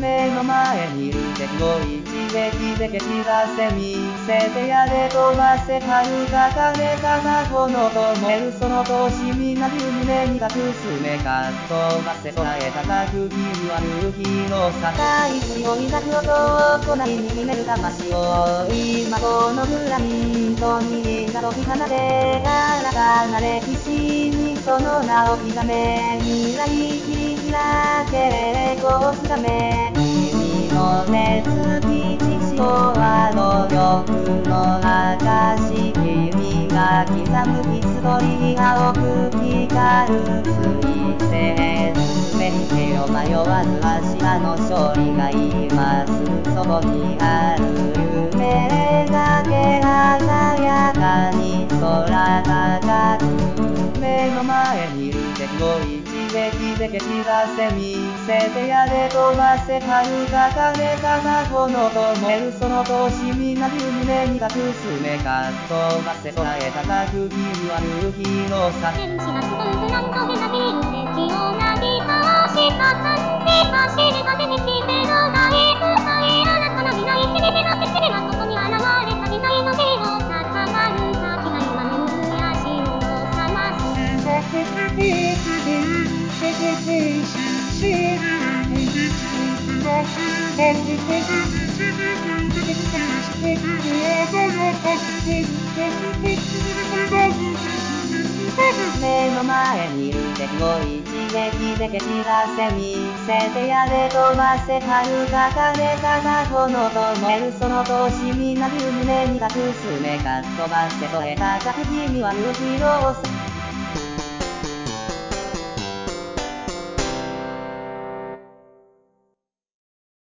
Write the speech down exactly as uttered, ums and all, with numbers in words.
目の前にいる敵を一撃で蹴散らせ見せてやれ飛ばせ遥か彼方炎と燃えるその年みなびる胸に隠す目か飛ばせ空へ高く君は勇気の高い強い泣く音を行いに秘める魂を今このグラミントにが解き放て新たな歴史にその名を刻め未来切り開け栄光をつかめ君の熱き血潮は努力の証君が刻むヒストリー青く光る彗星進めに手を迷わず明日の勝利が今すぐそこにある夢だけ鮮やかに空高く目の前にいる敵を一撃で蹴散らせ見せてやれ飛ばせ遥か彼方炎と燃えるその年みなびる胸に隠す目か飛ばせ空へ高く君は勇気の差天使が集うグランドフェザビール敵をなぎ倒した感じ走る風にしてのない深い新たな未来切り開け君はここに現れた未来の日を高まる先が今眠る野心を覚ます目の前にいる敵を一撃で蹴散らせ見せてやれ飛ばせ遥か彼方炎と燃えるその年みなびる胸に隠す目か飛ばせそれ高く君は勇気を